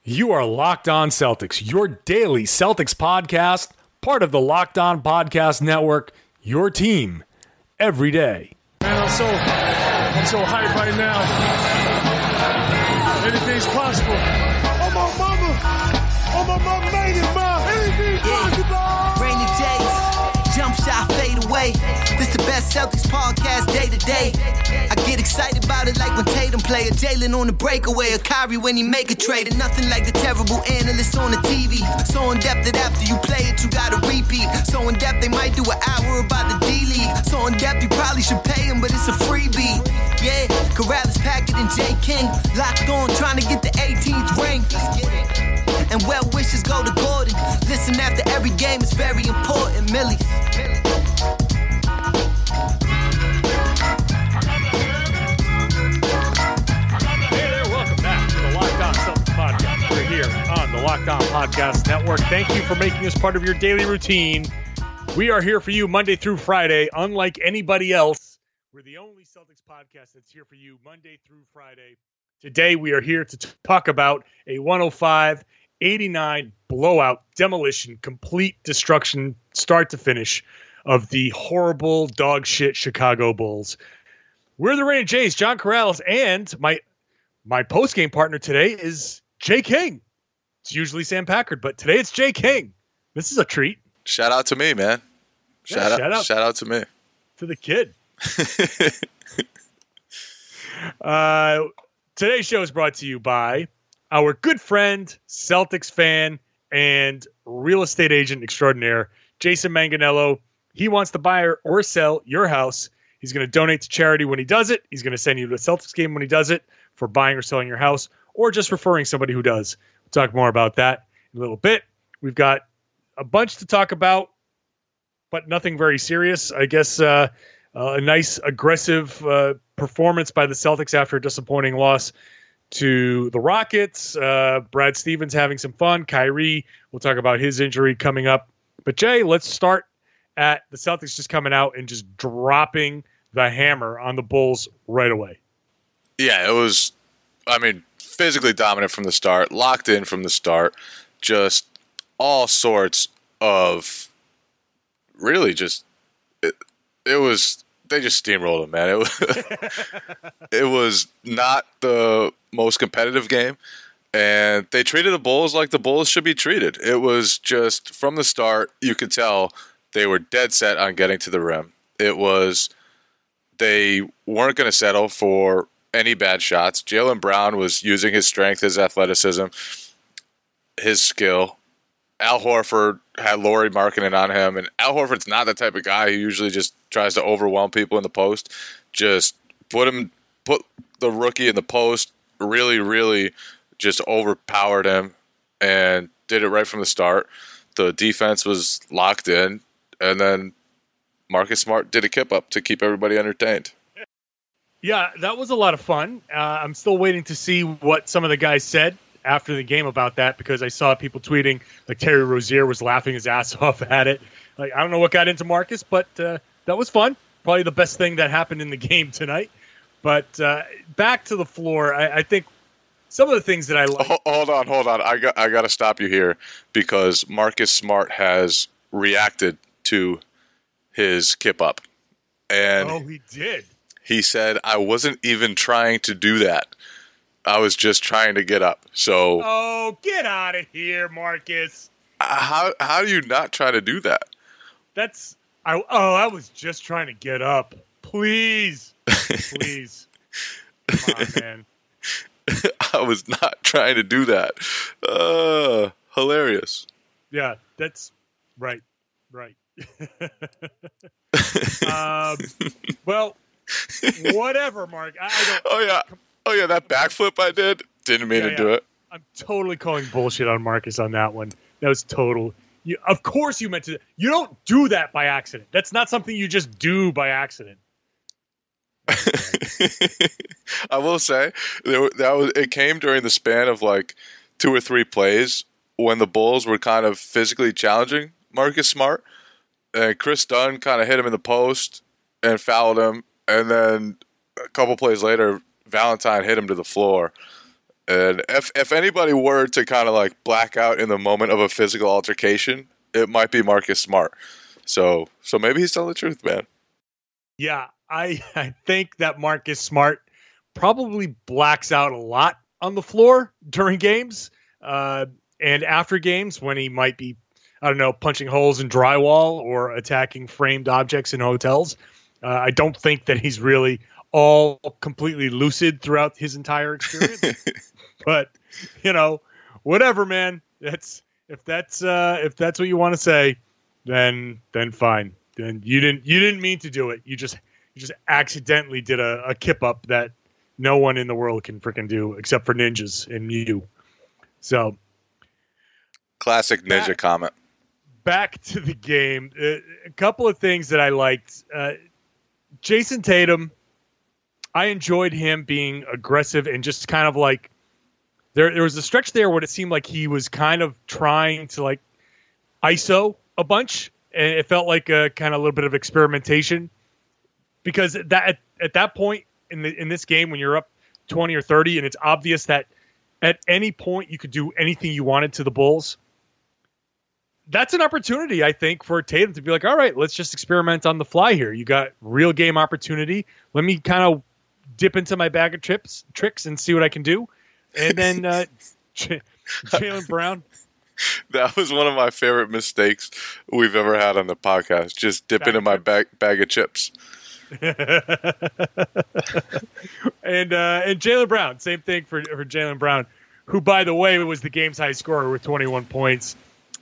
You are Locked On Celtics, your daily Celtics podcast, part of the Locked On Podcast Network, your team every day. Man, I'm so hyped right now. Anything's possible. Oh, my mama made it, ma. Anything's possible. Rainy days, jump shot, fade away. This the best Celtics podcast day to day. I get excited about it like when Tatum play, or Jalen on the breakaway, or Kyrie when he make a trade. And nothing like the terrible analysts on the TV. So in depth that after you play it, you gotta repeat. So in depth they might do an hour about the D-League. So in depth you probably should pay him, but it's a freebie. Yeah, Corrales, Packard, and J. King locked on, trying to get the 18th ring. And well wishes go to Gordon. Listen after every game, it's very important, Millie. Podcast. We're here on the Locked On Podcast Network. Thank you for making us part of your daily routine. We are here for you Monday through Friday. Unlike anybody else, we're the only Celtics podcast that's here for you Monday through Friday. Today, we are here to talk about a 105-89 blowout, demolition, complete destruction, start to finish of the horrible dog shit Chicago Bulls. We're the Rain Jays, John Corrales, and my post-game partner today is Jay King. It's usually Sam Packard, but today it's Jay King. This is a treat. Shout out to me, man. Shout out to me. To the kid. Today's show is brought to you by our good friend, Celtics fan, and real estate agent extraordinaire, Jason Manganello. He wants to buy or sell your house. He's going to donate to charity when he does it. He's going to send you to a Celtics game when he does it, for buying or selling your house, or just referring somebody who does. We'll talk more about that in a little bit. We've got a bunch to talk about, but nothing very serious. I guess a nice, aggressive performance by the Celtics after a disappointing loss to the Rockets. Brad Stevens having some fun. Kyrie, we'll talk about his injury coming up. But Jay, let's start at the Celtics just coming out and just dropping the hammer on the Bulls right away. Yeah, it was, physically dominant from the start, locked in from the start, just all sorts of really just, it was, they just steamrolled them, man. It was not the most competitive game, and they treated the Bulls like the Bulls should be treated. It was just, from the start, you could tell they were dead set on getting to the rim. It was, they weren't going to settle for any bad shots. Jaylen Brown was using his strength, his athleticism, his skill. Al Horford had Lauri Markkanen on him, and Al Horford's not the type of guy who usually just tries to overwhelm people in the post. Just put the rookie in the post, really just overpowered him and did it right from the start. The defense was locked in, and then Marcus Smart did a kip up to keep everybody entertained. Yeah, that was a lot of fun. I'm still waiting to see what some of the guys said after the game about that, because I saw people tweeting, like Terry Rozier was laughing his ass off at it. Like, I don't know what got into Marcus, but that was fun. Probably the best thing that happened in the game tonight. But back to the floor, I think some of the things that I like. Hold on. I got to stop you here, because Marcus Smart has reacted to his kip up. And he did. He said, I wasn't even trying to do that. I was just trying to get up. So, get out of here, Marcus. How do you not try to do that? I was just trying to get up. Please. Come on, man. I was not trying to do that. Hilarious. Yeah, that's right. Well, whatever, Mark. I don't. Oh yeah, that backflip I didn't mean to do it. I'm totally calling bullshit on Marcus on that one. That was total. Of course you meant to. You don't do that by accident. That's not something you just do by accident. I will say it came during the span of like 2 or 3 plays when the Bulls were kind of physically challenging Marcus Smart, and Chris Dunn kind of hit him in the post and fouled him, and then a couple plays later, Valentine hit him to the floor, And if anybody were to kind of like black out in the moment of a physical altercation, it might be Marcus Smart. So maybe he's telling the truth, man. Yeah, I think that Marcus Smart probably blacks out a lot on the floor during games and after games when he might be, I don't know, punching holes in drywall or attacking framed objects in hotels. I don't think that he's really all completely lucid throughout his entire experience. But, whatever, man. If that's what you want to say, then fine. Then you didn't mean to do it. You just accidentally did a kip up that no one in the world can freaking do except for ninjas and you. So, classic ninja comment. Back to the game. A couple of things that I liked. Jason Tatum, I enjoyed him being aggressive and just kind of like there was a stretch there where it seemed like he was kind of trying to like ISO a bunch, and it felt like a kind of a little bit of experimentation because that at that point in this game when you're up 20 or 30 and it's obvious that at any point you could do anything you wanted to the Bulls. That's an opportunity, I think, for Tatum to be like, all right, let's just experiment on the fly here. You got real game opportunity. Let me kind of dip into my bag of tricks and see what I can do. And then Jaylen Brown. That was one of my favorite mistakes we've ever had on the podcast. Just dip into my bag of chips. And Jaylen Brown, same thing for Jaylen Brown, who, by the way, was the game's high scorer with 21 points.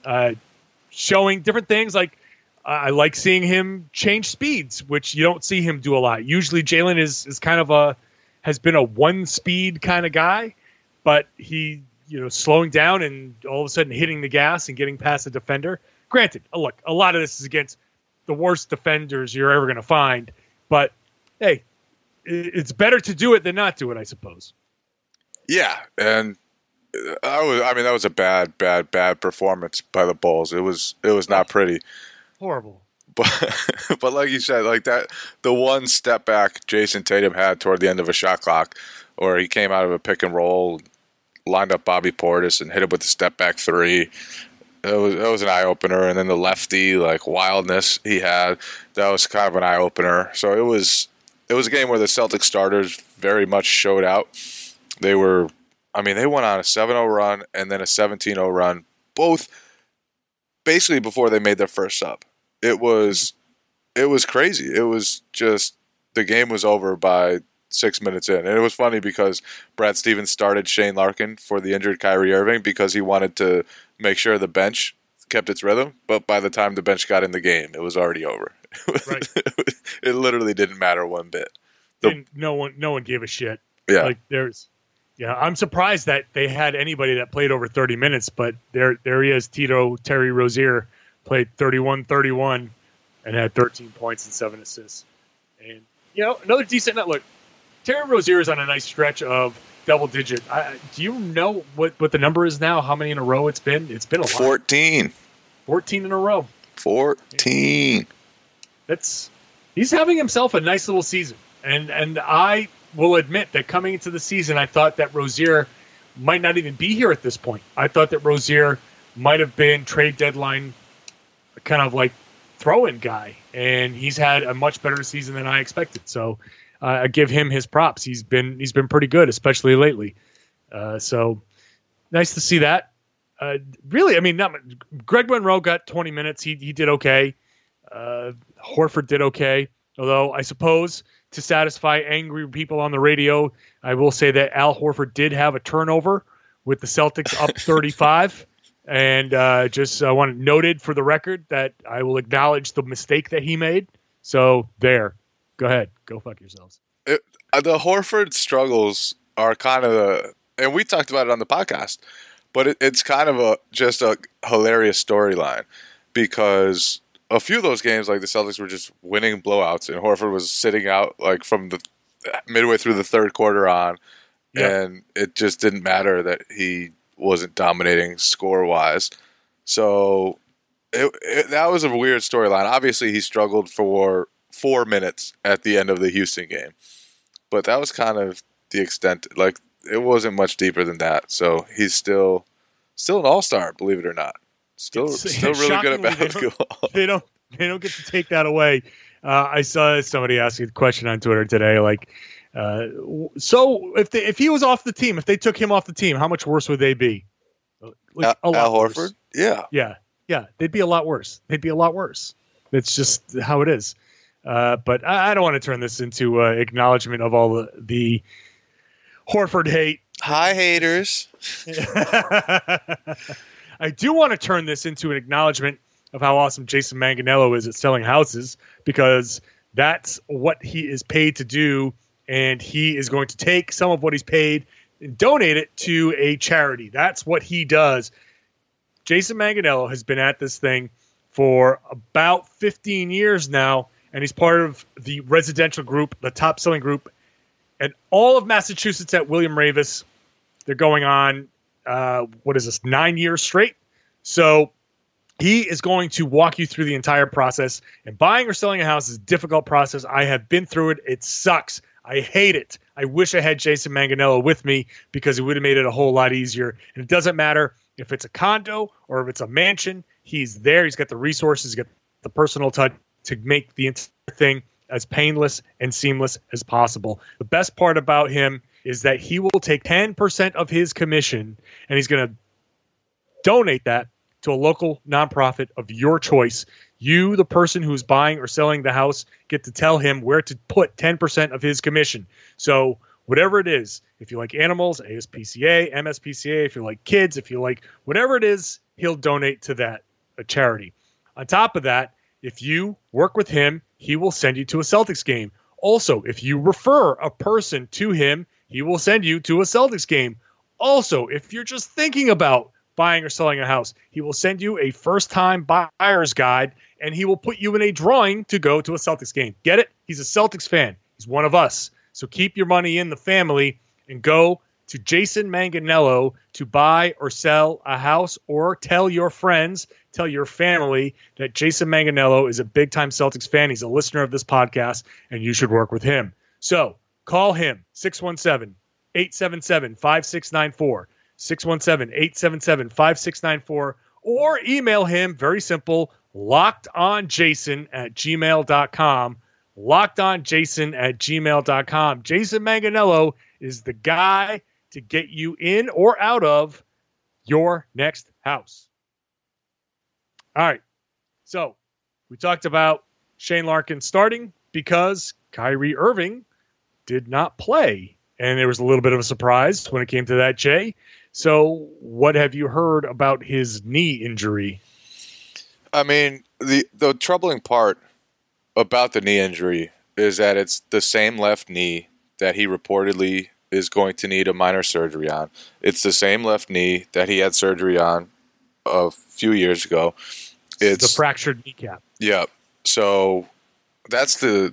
Showing different things like I like seeing him change speeds, which you don't see him do a lot. Usually Jaylen is kind of has been a one speed kind of guy, but he, slowing down and all of a sudden hitting the gas and getting past the defender. Granted, look, a lot of this is against the worst defenders you're ever going to find, but hey, it's better to do it than not do it, I suppose. Yeah. And that was a bad performance by the Bulls. It was not pretty. Horrible. But like you said, like that, the one step back Jason Tatum had toward the end of a shot clock, or he came out of a pick and roll, lined up Bobby Portis and hit him with a step back three. It was an eye opener, and then the lefty like wildness he had, that was kind of an eye opener. So it was a game where the Celtics starters very much showed out. They went on a 7-0 run and then a 17-0 run, both basically before they made their first sub. It was crazy. It was just the game was over by 6 minutes in. And it was funny because Brad Stevens started Shane Larkin for the injured Kyrie Irving because he wanted to make sure the bench kept its rhythm. But by the time the bench got in the game, it was already over. Right. It literally didn't matter one bit. And no one gave a shit. Yeah. I'm surprised that they had anybody that played over 30 minutes, but there he is, Terry Rozier, played 31-31 and had 13 points and 7 assists. And, another decent net. Look, Terry Rozier is on a nice stretch of double-digit. Do you know what the number is now, how many in a row it's been? It's been a lot. 14. 14 in a row. 14. He's having himself a nice little season. And I will admit that coming into the season, I thought that Rozier might not even be here at this point. I thought that Rozier might have been trade deadline kind of like throw-in guy, and he's had a much better season than I expected. So I give him his props. He's been pretty good, especially lately. So nice to see that. Really, Greg Monroe got 20 minutes. He did okay. Horford did okay, although I suppose to satisfy angry people on the radio, I will say that Al Horford did have a turnover with the Celtics up 35. And just want noted for the record that I will acknowledge the mistake that he made. So there, go ahead, go fuck yourselves. The Horford struggles are kind of and we talked about it on the podcast, but it's kind of just a hilarious storyline because a few of those games, like the Celtics were just winning blowouts, and Horford was sitting out like from the midway through the third quarter on, and it just didn't matter that he wasn't dominating score-wise. So that was a weird storyline. Obviously, he struggled for 4 minutes at the end of the Houston game. But that was kind of the extent. Like, it wasn't much deeper than that. So he's still an all-star, believe it or not. Still really good at basketball. They don't get to take that away. I saw somebody asking a question on Twitter today, like, so if he was off the team, if they took him off the team, how much worse would they be? Like, Al Horford? Worse. Yeah, they'd be a lot worse. It's just how it is. But I don't want to turn this into acknowledgement of all the Horford hate. Hi, haters. I do want to turn this into an acknowledgement of how awesome Jason Manganello is at selling houses, because that's what he is paid to do, and he is going to take some of what he's paid and donate it to a charity. That's what he does. Jason Manganello has been at this thing for about 15 years now, and he's part of the residential group, the top selling group, and all of Massachusetts at William Ravis. They're going on, 9 years straight? So he is going to walk you through the entire process. And buying or selling a house is a difficult process. I have been through it. It sucks. I hate it. I wish I had Jason Manganello with me, because it would have made it a whole lot easier. And it doesn't matter if it's a condo or if it's a mansion. He's there. He's got the resources, he's got the personal touch to make the entire thing as painless and seamless as possible. The best part about him is that he will take 10% of his commission, and he's going to donate that to a local nonprofit of your choice. You, the person who's buying or selling the house, get to tell him where to put 10% of his commission. So whatever it is, if you like animals, ASPCA, MSPCA, if you like kids, if you like whatever it is, he'll donate to that, a charity. On top of that, if you work with him, he will send you to a Celtics game. Also, if you refer a person to him, he will send you to a Celtics game. Also, if you're just thinking about buying or selling a house, he will send you a first-time buyer's guide, and he will put you in a drawing to go to a Celtics game. Get it? He's a Celtics fan. He's one of us. So keep your money in the family and go to Jason Manganello to buy or sell a house, or tell your friends, tell your family that Jason Manganello is a big-time Celtics fan. He's a listener of this podcast, and you should work with him. So call him, 617-877-5694, 617-877-5694, or email him, very simple, lockedonjason@gmail.com, lockedonjason@gmail.com. Jason Manganello is the guy to get you in or out of your next house. All right. So we talked about Shane Larkin starting because Kyrie Irving did not play. And there was a little bit of a surprise when it came to that, Jay. So what have you heard about his knee injury? I mean, the troubling part about the knee injury is that it's the same left knee that he reportedly is going to need a minor surgery on. It's the same left knee that he had surgery on a few years ago. It's the fractured kneecap. Yeah. So that's the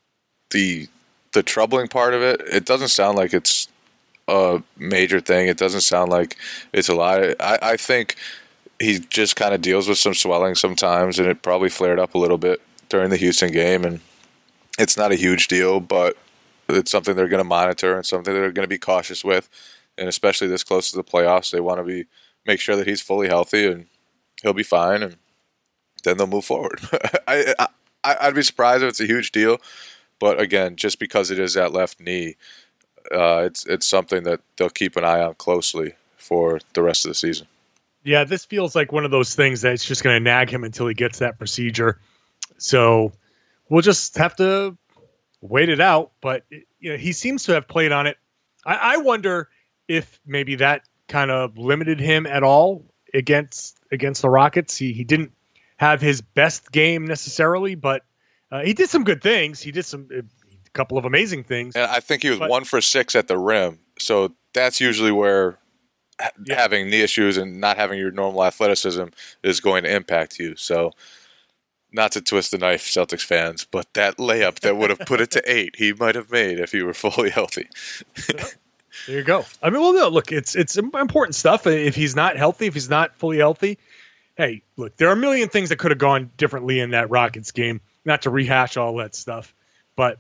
troubling part of it. It doesn't sound like it's a major thing. It doesn't sound like it's a lot. I think he just kind of deals with some swelling sometimes, and it probably flared up a little bit during the Houston game, and it's not a huge deal, but it's something they're going to monitor and something they're going to be cautious with, and especially this close to the playoffs, they want to make sure that he's fully healthy and he'll be fine, and then they'll move forward. I'd be surprised if it's a huge deal, but again, just because it is that left knee, it's something that they'll keep an eye on closely for the rest of the season. Yeah, this feels like one of those things that's just going to nag him until he gets that procedure. So we'll just have to wait it out. But he seems to have played on it. I wonder if maybe that kind of limited him at all against the Rockets. He didn't have his best game necessarily, but he did some good things. He did a couple of amazing things. And I think he was 1 for 6 at the rim. So that's usually where having knee issues and not having your normal athleticism is going to impact you. So not to twist the knife, Celtics fans, but that layup that would have put it to 8, he might have made if he were fully healthy. There you go. I mean, well, no, look, it's important stuff. If he's not healthy, if he's not fully healthy, hey, look, there are a million things that could have gone differently in that Rockets game. Not to rehash all that stuff, but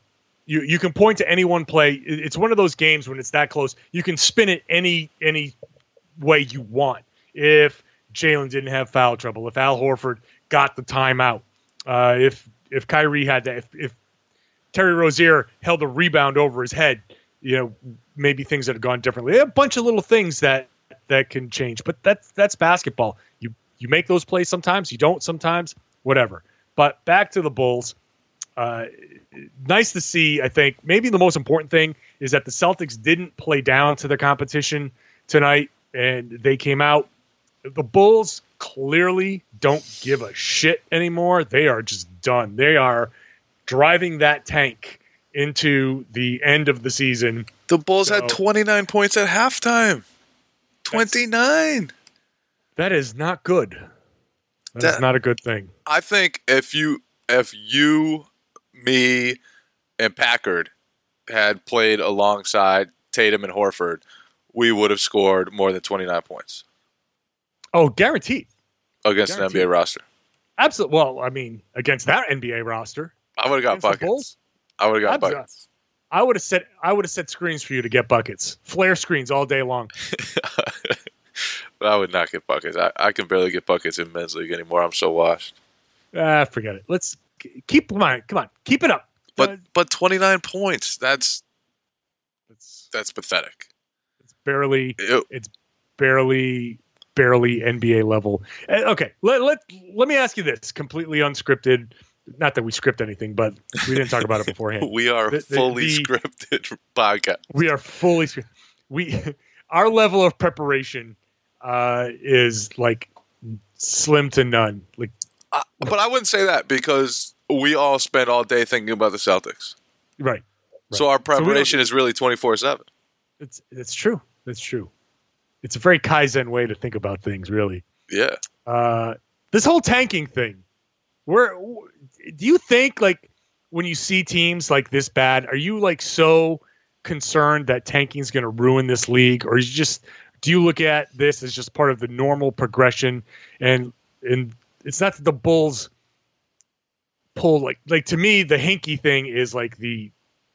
You can point to any one play. It's one of those games when it's that close. You can spin it any way you want. If Jalen didn't have foul trouble, if Al Horford got the timeout, if Kyrie had that, if Terry Rozier held a rebound over his head, maybe things would have gone differently. A bunch of little things that can change, but that's basketball. You make those plays sometimes, you don't sometimes, whatever. But back to the Bulls. Nice to see. I think maybe the most important thing is that the Celtics didn't play down to the competition tonight, and they came out. The Bulls clearly don't give a shit anymore. They are just done. They are driving that tank into the end of the season. The Bulls had 29 points at halftime. 29. That is not good. That's not a good thing. I think if you, me, and Packard had played alongside Tatum and Horford, we would have scored more than 29 points. Oh, guaranteed. Against an NBA roster. Absolutely. Well, I mean, against that NBA roster. I would have got buckets. I would have got buckets. I would have set screens for you to get buckets. Flare screens all day long. I would not get buckets. I can barely get buckets in men's league anymore. I'm so washed. Forget it. Let's come on. Keep it up. But 29 points. That's pathetic. It's barely NBA level. Okay, let me ask you this, completely unscripted. Not that we script anything, but we didn't talk about it beforehand. We are fully scripted podcast. We are fully scripted. Our level of preparation is like slim to none. But I wouldn't say that because we all spend all day thinking about the Celtics. Right. So our preparation is really 24/7. It's true. That's true. It's a very Kaizen way to think about things, really. Yeah. This whole tanking thing. Do you think, like, when you see teams like this bad, are you like so concerned that tanking is going to ruin this league, or do you look at this as just part of the normal progression? And it's not that the Bulls pull like to me the Hinkie thing is like the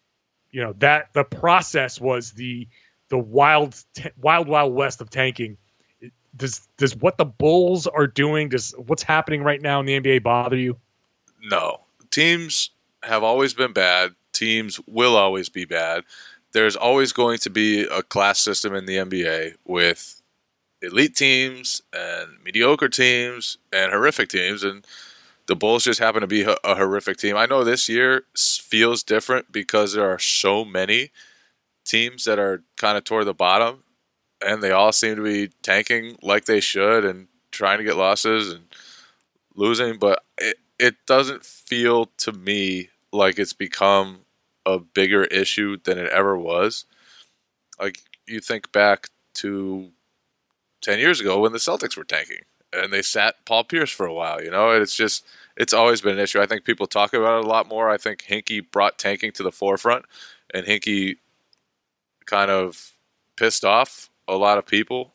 process was the wild west of tanking. Does what the Bulls are doing, does what's happening right now in the NBA bother you? No. Teams have always been bad. Teams will always be bad. There's always going to be a class system in the NBA with elite teams and mediocre teams and horrific teams, and the Bulls just happen to be a horrific team. I know this year feels different because there are so many teams that are kind of toward the bottom, and they all seem to be tanking like they should and trying to get losses and losing. But it doesn't feel to me like it's become a bigger issue than it ever was. Like, you think back to 10 years ago when the Celtics were tanking and they sat Paul Pierce for a while, and it's always been an issue. I think people talk about it a lot more. I think Hinkie brought tanking to the forefront, and Hinkie kind of pissed off a lot of people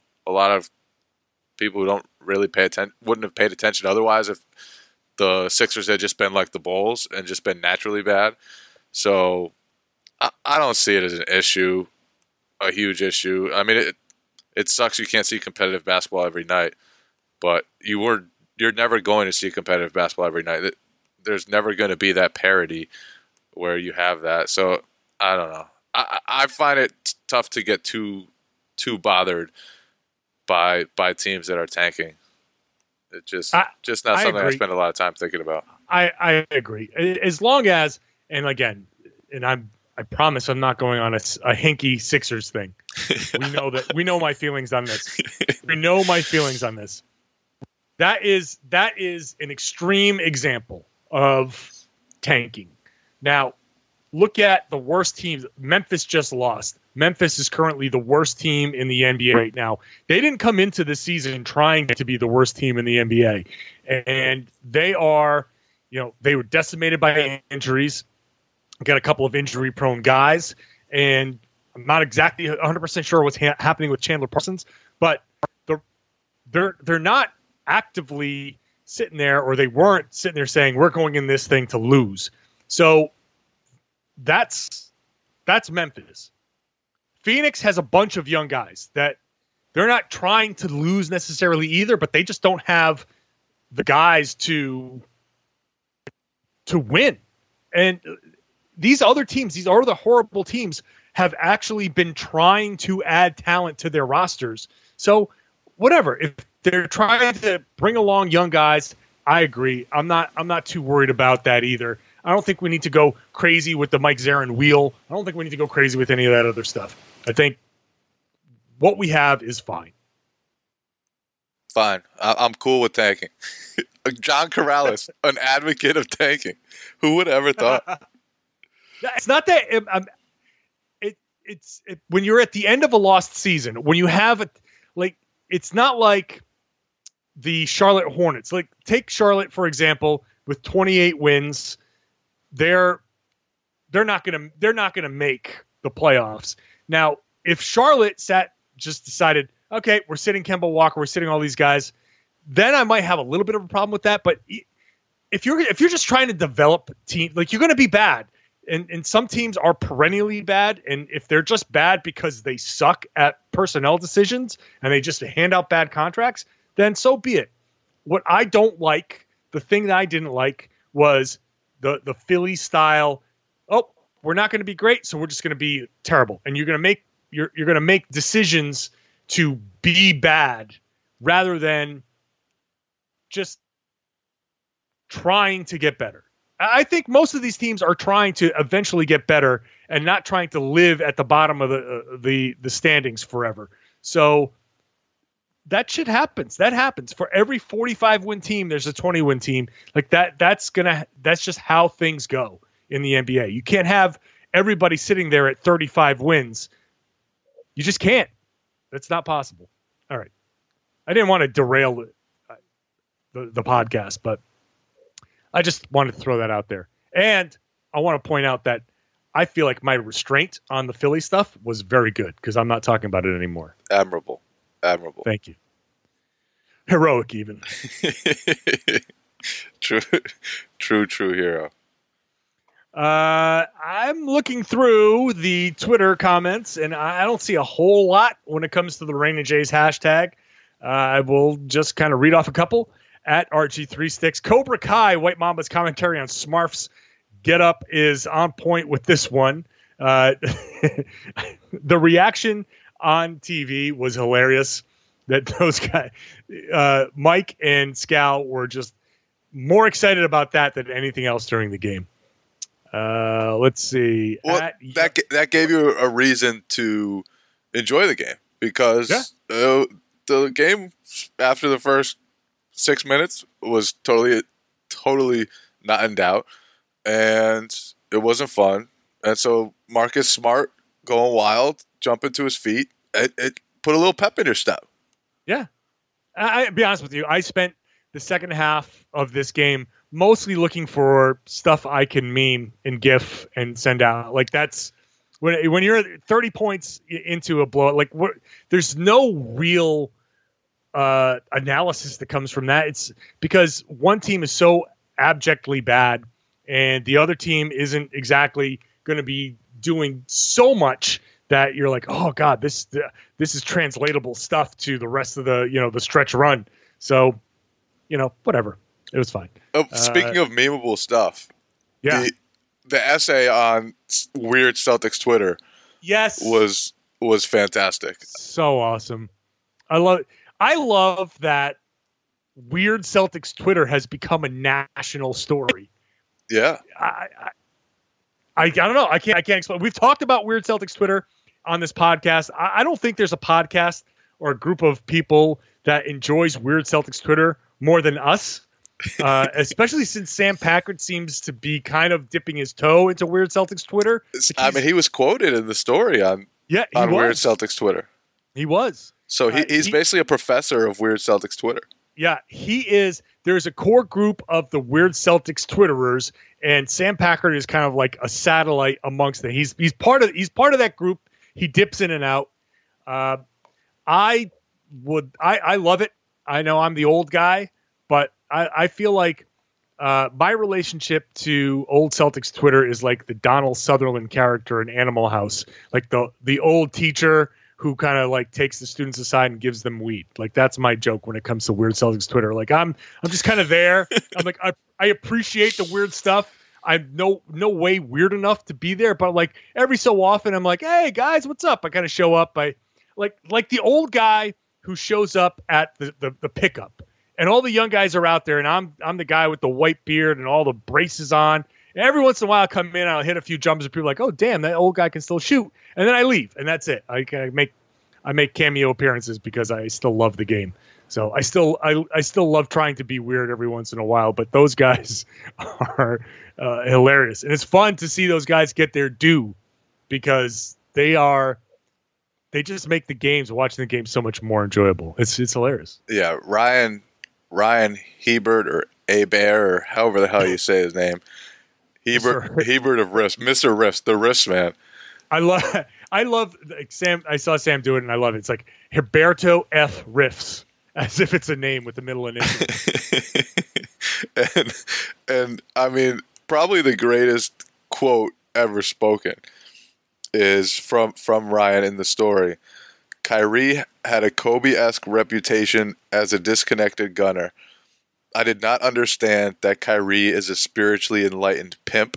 who don't really pay attention, wouldn't have paid attention otherwise if the Sixers had just been like the Bulls and just been naturally bad. So I don't see it as an issue, a huge issue. I mean, it sucks you can't see competitive basketball every night, but you're never going to see competitive basketball every night. There's never going to be that parity where you have that. So I don't know. I find it tough to get too bothered by teams that are tanking. It's just not something I spend a lot of time thinking about. I agree. As long as, and again, and I promise I'm not going on a Hinkie Sixers thing. We know my feelings on this. We know my feelings on this. That is an extreme example of tanking. Now, look at the worst teams. Memphis just lost. Memphis is currently the worst team in the NBA right now. They didn't come into the season trying to be the worst team in the NBA. And they are, they were decimated by injuries. Got a couple of injury-prone guys. And I'm not exactly 100% sure what's happening with Chandler Parsons, but they're not actively sitting there, or they weren't sitting there saying, we're going in this thing to lose. So that's Memphis. Phoenix has a bunch of young guys that they're not trying to lose necessarily either, but they just don't have the guys to win. And these other teams, these are the horrible teams, have actually been trying to add talent to their rosters. So whatever, if they're trying to bring along young guys, I agree. I'm not too worried about that either. I don't think we need to go crazy with the Mike Zarin wheel. I don't think we need to go crazy with any of that other stuff. I think what we have is fine. Fine. I'm cool with tanking. John Corrales, an advocate of tanking. Who would ever thought? It's not that it's when you're at the end of a lost season, when you have it's not like the Charlotte Hornets. Like, take Charlotte, for example, with 28 wins. They're not gonna make the playoffs. Now, if Charlotte just decided, okay, we're sitting Kemba Walker, we're sitting all these guys, then I might have a little bit of a problem with that. But if you're just trying to develop team, like, you're going to be bad, and some teams are perennially bad, and if they're just bad because they suck at personnel decisions and they just hand out bad contracts, then so be it. What I don't like, the thing that I didn't like, was the Philly style. Oh, we're not going to be great, so we're just going to be terrible, and you're going to make decisions to be bad rather than just trying to get better. I think most of these teams are trying to eventually get better and not trying to live at the bottom of the standings forever. So that shit happens. That happens. For every 45-win team, there's a 20-win team. Like that. That's just how things go in the NBA. You can't have everybody sitting there at 35 wins. You just can't. That's not possible. All right. I didn't want to derail the podcast, but I just wanted to throw that out there. And I want to point out that I feel like my restraint on the Philly stuff was very good because I'm not talking about it anymore. Admirable. Thank you. Heroic, even. True hero. I'm looking through the Twitter comments, and I don't see a whole lot when it comes to the Rain and Jays hashtag. I will just kind of read off a couple. At RG3Sticks, Cobra Kai, White Mamba's commentary on Smurfs Get Up is on point with this one. The reaction on TV was hilarious. That those guys, Mike and Scal, were just more excited about that than anything else during the game. Let's see. Well, that gave you a reason to enjoy the game because the game after the first 6 minutes was totally not in doubt, and it wasn't fun. And so Marcus Smart going wild, jumping to his feet, it put a little pep in your step. Yeah. I'll be honest with you. I spent the second half of this game mostly looking for stuff I can meme and GIF and send out. Like, that's when you're 30 points into a blowout, like, there's no real analysis that comes from that. It's because one team is so abjectly bad and the other team isn't exactly going to be doing so much that you're like, oh God, this is translatable stuff to the rest of the stretch run. So, whatever. It was fine. Speaking of memeable stuff, yeah, the essay on Weird Celtics Twitter, yes, was fantastic. So awesome. I love that Weird Celtics Twitter has become a national story. Yeah. I don't know. I can't explain. We've talked about Weird Celtics Twitter on this podcast. I don't think there's a podcast or a group of people that enjoys Weird Celtics Twitter more than us. Especially since Sam Packard seems to be kind of dipping his toe into Weird Celtics Twitter. I mean, he was quoted in the story on Weird Celtics Twitter. He was. So he's basically a professor of Weird Celtics Twitter. Yeah, he is. There's a core group of the Weird Celtics Twitterers, and Sam Packard is kind of like a satellite amongst them. He's part of that group. He dips in and out. I love it. I know I'm the old guy, but I feel like My relationship to old Celtics Twitter is like the Donald Sutherland character in Animal House, like the old teacher who kind of like takes the students aside and gives them weed. Like that's my joke when it comes to weird Celtics Twitter. Like I'm just kind of there. I'm like I appreciate the weird stuff. I'm no way weird enough to be there, but like every so often I'm like, hey guys, what's up? I kind of show up. I like the old guy who shows up at the pickup, and all the young guys are out there, and I'm the guy with the white beard and all the braces on. And every once in a while, I come in and I'll hit a few jumpers, and people are like, oh damn, that old guy can still shoot. And then I leave, and that's it. I make cameo appearances because I still love the game. So I still love trying to be weird every once in a while, but those guys are hilarious, and it's fun to see those guys get their due because they just make the games, watching the game, so much more enjoyable. It's hilarious. Yeah, Ryan Hebert or Abear or however the hell you say his name. Hebert of Riffs, Mr. Riffs, the Riffs man. I love Sam. I saw Sam do it, and I love it. It's like Herberto F. Riffs, as if it's a name with the middle initial. and I mean, probably the greatest quote ever spoken is from Ryan in the story. Kyrie had a Kobe-esque reputation as a disconnected gunner. I did not understand that Kyrie is a spiritually enlightened pimp.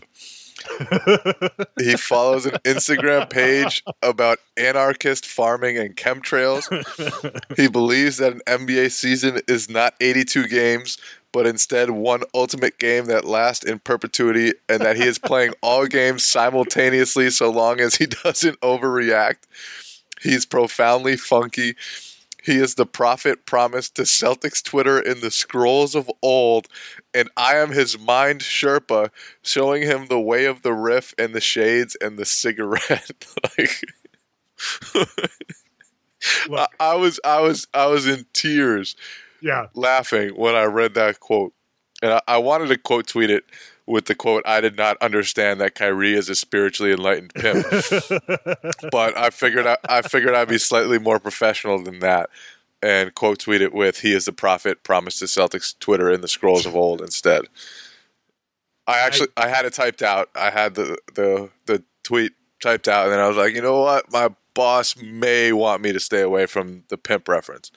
He follows an Instagram page about anarchist farming and chemtrails. He believes that an NBA season is not 82 games, but instead one ultimate game that lasts in perpetuity, and that he is playing all games simultaneously so long as he doesn't overreact. He's profoundly funky. He is the prophet promised to Celtics Twitter in the scrolls of old, and I am his mind Sherpa, showing him the way of the riff and the shades and the cigarette. Like, I was in tears, laughing when I read that quote, and I wanted to quote tweet it with the quote, "I did not understand that Kyrie is a spiritually enlightened pimp," but I figured I'd be slightly more professional than that and quote tweet it with, "He is the prophet promised to Celtics Twitter in the scrolls of old" instead. I had it typed out. I had the tweet typed out, and then I was like, you know what? My boss may want me to stay away from the pimp reference.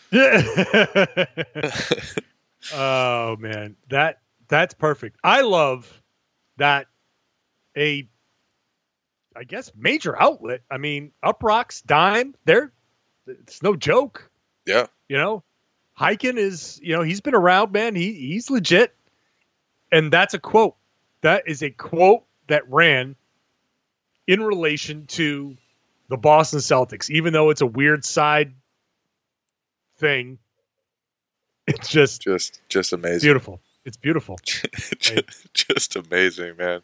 Oh man, that's perfect. I love that I guess major outlet. I mean, Uproxx, Dime, it's no joke. Yeah. You know, Hyken is, he's been around, man. He's legit. And that's a quote. That is a quote that ran in relation to the Boston Celtics, even though it's a weird side thing. It's just amazing. Beautiful. It's beautiful. Just amazing, man.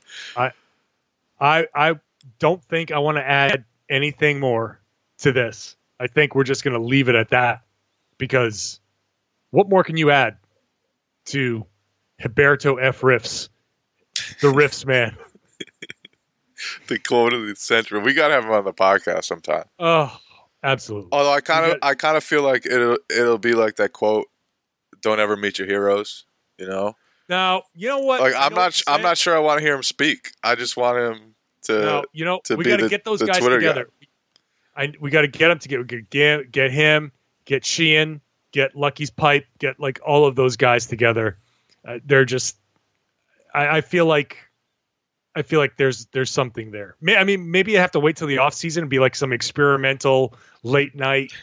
I don't think I want to add anything more to this. I think we're just going to leave it at that, because what more can you add to Herberto F. Riffs, the Riffs man? The quote of the century. We got to have him on the podcast sometime. Oh, absolutely. Although I kind of feel like it'll be like that quote, "Don't ever meet your heroes." You know. Now you know what. Like I'm not sure I want to hear him speak. I just want him to. No, we got to get those guys Twitter together. We got to get them together. Get him, get Sheehan, get Lucky's Pipe, get like all of those guys together. They're just. I feel like there's something there. I mean, maybe I have to wait till the off season and be like some experimental late night,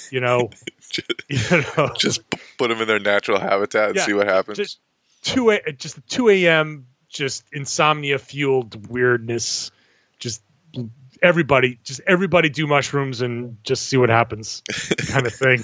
just put them in their natural habitat and see what happens. Just 2 a.m. just insomnia fueled weirdness. Just everybody do mushrooms and just see what happens, kind of thing.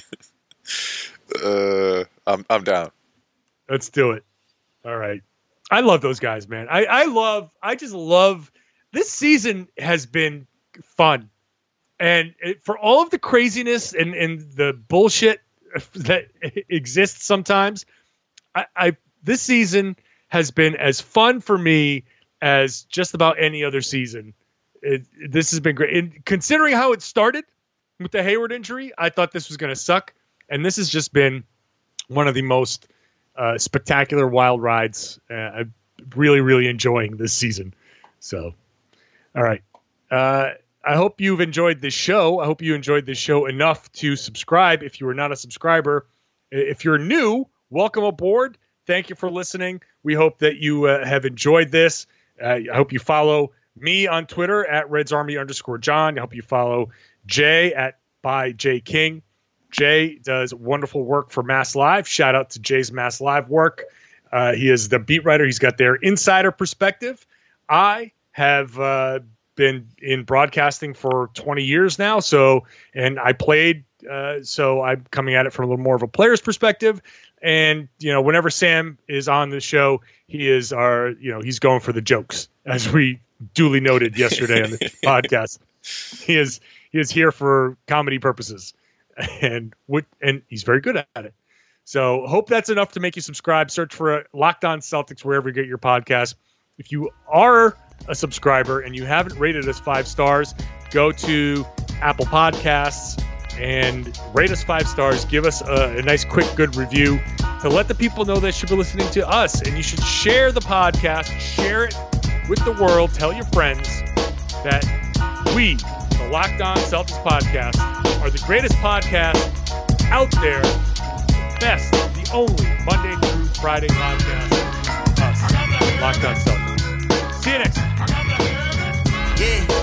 I'm down. Let's do it. All right. I love those guys, man. I just love this season has been fun. And for all of the craziness and the bullshit that exists sometimes, this season has been as fun for me as just about any other season. This has been great. And considering how it started with the Hayward injury, I thought this was going to suck. And this has just been one of the most spectacular wild rides. I'm really, really enjoying this season. So, all right. I hope you've enjoyed this show. I hope you enjoyed this show enough to subscribe if you are not a subscriber. If you're new, welcome aboard. Thank you for listening. We hope that you have enjoyed this. I hope you follow me on Twitter at RedsArmy_John. I hope you follow Jay at @ByJKing. Jay does wonderful work for Mass Live. Shout out to Jay's Mass Live work. He is the beat writer. He's got their insider perspective. I have been in broadcasting for 20 years now. And I played, so I'm coming at it from a little more of a player's perspective. And, whenever Sam is on the show, he's going for the jokes, as we duly noted yesterday on the podcast. He is here for comedy purposes, and he's very good at it. So hope that's enough to make you subscribe. Search for Locked On Celtics wherever you get your podcast. If you are a subscriber and you haven't rated us 5 stars, go to Apple Podcasts and rate us 5 stars. Give us a nice, quick, good review to let the people know they should be listening to us. And you should share the podcast, share it with the world. Tell your friends that we, the Locked On Celtics podcast, are the greatest podcast out there. The best, the only Monday through Friday podcast. Us, Locked On Celtics. See you next time. Yeah.